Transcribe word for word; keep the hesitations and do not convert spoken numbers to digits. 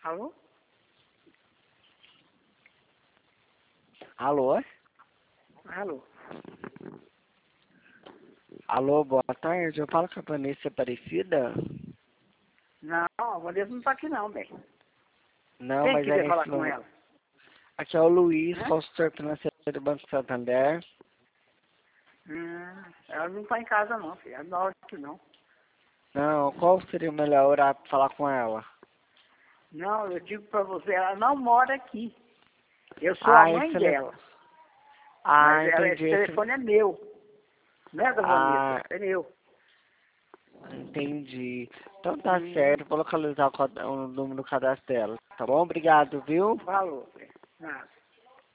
Alô? Alô? Alô? Alô, boa tarde. Eu falo com a Vanessa Aparecida? Não, a Vanessa não tá aqui não, bem. Não, Quem mas é quiser falar nesse com número. ela? Aqui é o Luiz, Hã? consultor financeiro do Banco Santander. Hum, ela não tá em casa não, filha. Ela não mora aqui não. Não, qual seria o melhor horário para falar com ela? Não, eu digo pra você, ela não mora aqui. Eu sou a Ah, mãe esse tele... dela. Ah, Mas ela, esse entendi. Esse... telefone é meu. Não é da Vanessa, Ah, é meu. entendi. Então tá Hum, certo, vou localizar o, cad- o número do cadastro dela. Tá bom? Obrigado, viu? falou, filha. Nada.